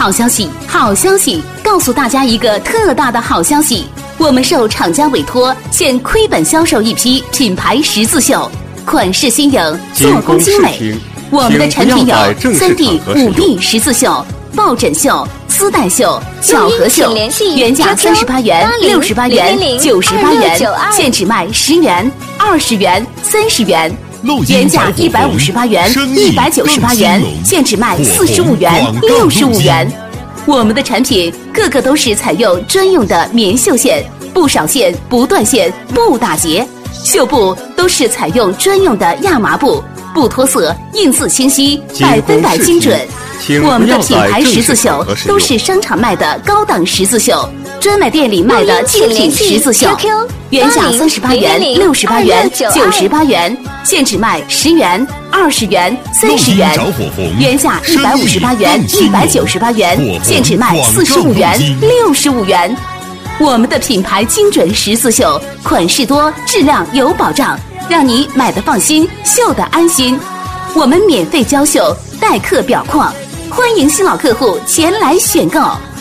好消息，好消息！告诉大家一个特大的好消息，我们受厂家委托，现亏本销售一批品牌十字绣，款式新颖，做工精美。我们的产品有3D、5D 十字绣、抱枕绣、丝带绣、小盒绣，原价38元、68元、98元，现只卖10元、20元、30元。原价158元、198元，现只卖45元、65元。我们的产品个个都是采用专用的棉绣线，不少线、不断线、不打结，绣布都是采用专用的亚麻布，不脱色，印字清晰，100%精准。我们的品牌十字绣都是商场卖的高档十字绣，专卖店里卖的精品十字绣，原价38元、68元、98元，现只卖10元、20元、30元。原价158元、198元，现只卖45元、65元。我们的品牌精准十字绣，款式多，质量有保障，让你买得放心，绣得安心。我们免费教绣，代客裱框，欢迎新老客户前来选购。